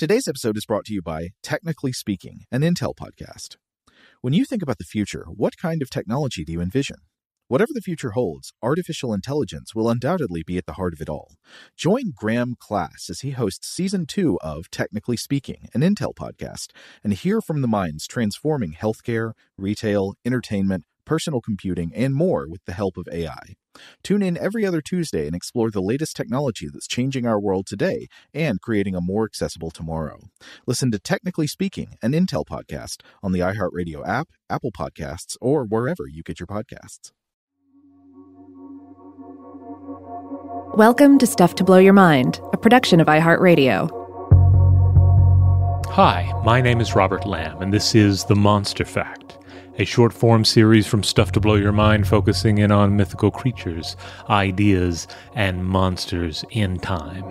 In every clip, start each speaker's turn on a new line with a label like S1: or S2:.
S1: Today's episode is brought to you by Technically Speaking, an Intel podcast. When you think about the future, what kind of technology do you envision? Whatever the future holds, artificial intelligence will undoubtedly be at the heart of it all. Join Graham Class as he hosts Season 2 of Technically Speaking, an Intel podcast, and hear from the minds transforming healthcare, retail, entertainment, personal computing, and more with the help of AI. Tune in every other Tuesday and explore the latest technology that's changing our world today and creating a more accessible tomorrow. Listen to Technically Speaking, an Intel podcast on the iHeartRadio app, Apple Podcasts, or wherever you get your podcasts.
S2: Welcome to Stuff to Blow Your Mind, a production of iHeartRadio.
S3: Hi, my name is Robert Lamb, and this is The Monster Fact, a short-form series from Stuff to Blow Your Mind focusing in on mythical creatures, ideas, and monsters in time.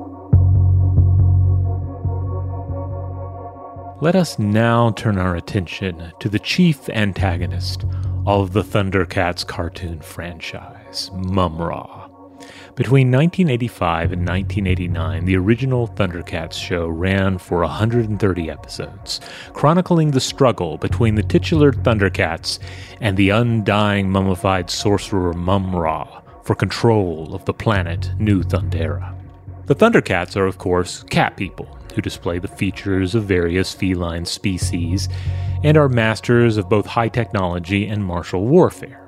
S3: Let us now turn our attention to the chief antagonist of the Thundercats cartoon franchise, Mumm-Ra. Between 1985 and 1989, the original Thundercats show ran for 130 episodes, chronicling the struggle between the titular Thundercats and the undying mummified sorcerer Mumm-Ra for control of the planet New Thundera. The Thundercats are, of course, cat people who display the features of various feline species and are masters of both high technology and martial warfare.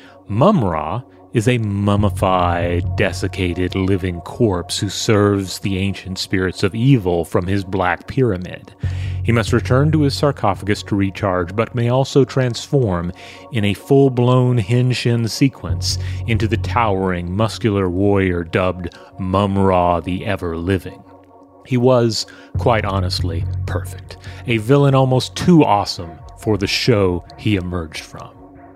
S3: Mumm-Ra is a mummified, desiccated, living corpse who serves the ancient spirits of evil from his black pyramid. He must return to his sarcophagus to recharge, but may also transform in a full-blown Henshin sequence into the towering, muscular warrior dubbed Mumm-Ra the Ever-Living. He was, quite honestly, perfect. A villain almost too awesome for the show he emerged from.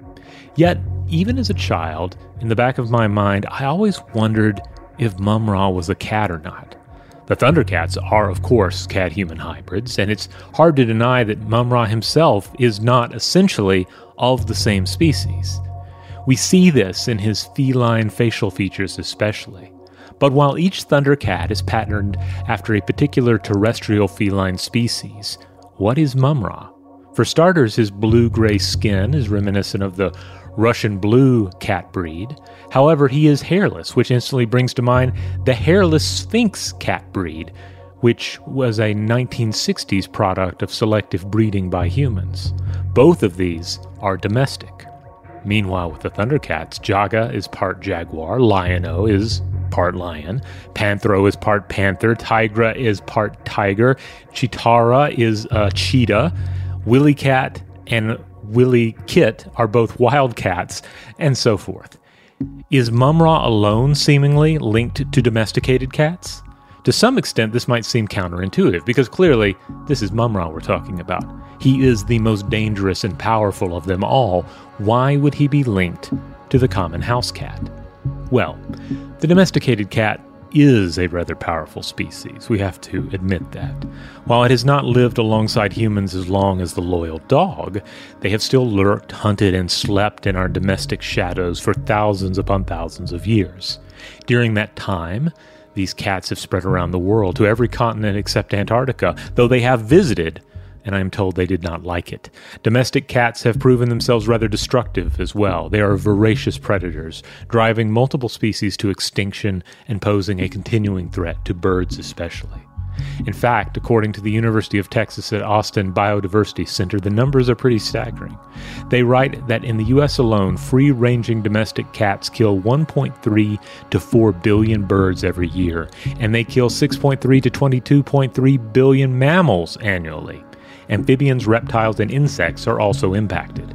S3: Yet, even as a child, in the back of my mind, I always wondered if Mumm-Ra was a cat or not. The Thundercats are, of course, cat-human hybrids, and it's hard to deny that Mumm-Ra himself is not essentially of the same species. We see this in his feline facial features especially. But while each Thundercat is patterned after a particular terrestrial feline species, what is Mumm-Ra? For starters, his blue-gray skin is reminiscent of the Russian blue cat breed. However, he is hairless, which instantly brings to mind the hairless Sphinx cat breed, which was a 1960s product of selective breeding by humans. Both of these are domestic. Meanwhile, with the Thundercats, Jaga is part jaguar, Lion-O is part lion, Panthro is part panther, Tigra is part tiger, Chitara is a cheetah, Willy Cat and Willy Kit are both wildcats, and so forth. Is Mumm-Ra alone seemingly linked to domesticated cats? To some extent, this might seem counterintuitive, because clearly, this is Mumm-Ra we're talking about. He is the most dangerous and powerful of them all. Why would he be linked to the common house cat? Well, the domesticated cat is a rather powerful species, we have to admit that. While it has not lived alongside humans as long as the loyal dog, they have still lurked, hunted, and slept in our domestic shadows for thousands upon thousands of years. During that time, these cats have spread around the world to every continent except Antarctica, though they have visited, and I am told they did not like it. Domestic cats have proven themselves rather destructive as well. They are voracious predators, driving multiple species to extinction and posing a continuing threat to birds especially. In fact, according to the University of Texas at Austin Biodiversity Center, the numbers are pretty staggering. They write that in the U.S. alone, free-ranging domestic cats kill 1.3 to 4 billion birds every year, and they kill 6.3 to 22.3 billion mammals annually. Amphibians, reptiles, and insects are also impacted.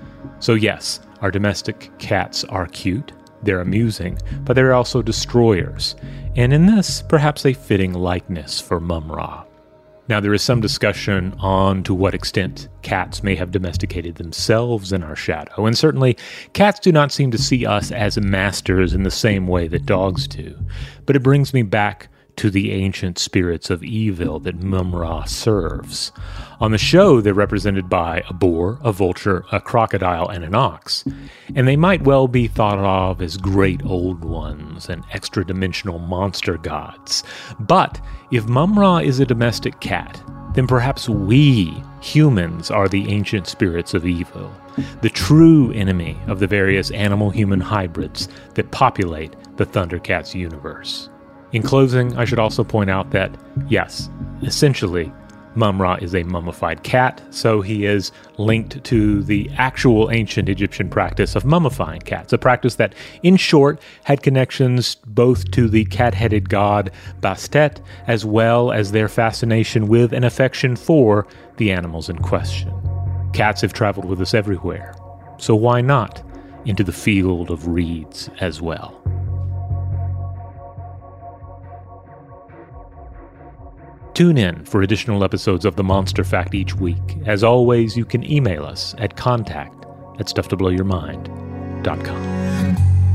S3: So yes, our domestic cats are cute, they're amusing, but they're also destroyers, and in this, perhaps a fitting likeness for Mumm-Ra. Now, there is some discussion on to what extent cats may have domesticated themselves in our shadow, and certainly cats do not seem to see us as masters in the same way that dogs do. But it brings me back to the ancient spirits of evil that Mum-Ra serves. On the show, they're represented by a boar, a vulture, a crocodile, and an ox, and they might well be thought of as great old ones and extra-dimensional monster gods. But if Mum-Ra is a domestic cat, then perhaps we, humans, are the ancient spirits of evil, the true enemy of the various animal-human hybrids that populate the Thundercats universe. In closing, I should also point out that, yes, essentially, Mum-Ra is a mummified cat, so he is linked to the actual ancient Egyptian practice of mummifying cats, a practice that, in short, had connections both to the cat-headed god Bastet, as well as their fascination with and affection for the animals in question. Cats have traveled with us everywhere, so why not into the field of reeds as well? Tune in for additional episodes of The Monster Fact each week. As always, you can email us at contact@stufftoblowyourmind.com.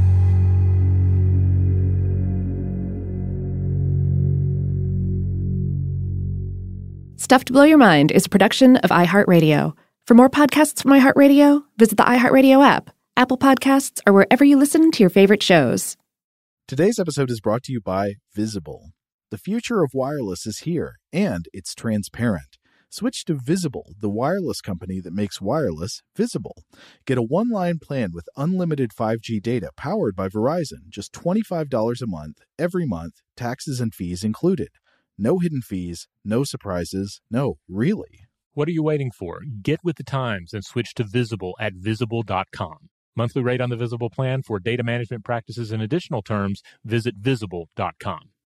S2: Stuff to Blow Your Mind is a production of iHeartRadio. For more podcasts from iHeartRadio, visit the iHeartRadio app, Apple Podcasts, or wherever you listen to your favorite shows.
S1: Today's episode is brought to you by Visible. The future of wireless is here, and it's transparent. Switch to Visible, the wireless company that makes wireless visible. Get a one-line plan with unlimited 5G data powered by Verizon, just $25 a month, every month, taxes and fees included. No hidden fees, no surprises, no, really.
S3: What are you waiting for? Get with the times and switch to Visible at Visible.com. Monthly rate on the Visible plan for data management practices and additional terms, visit Visible.com.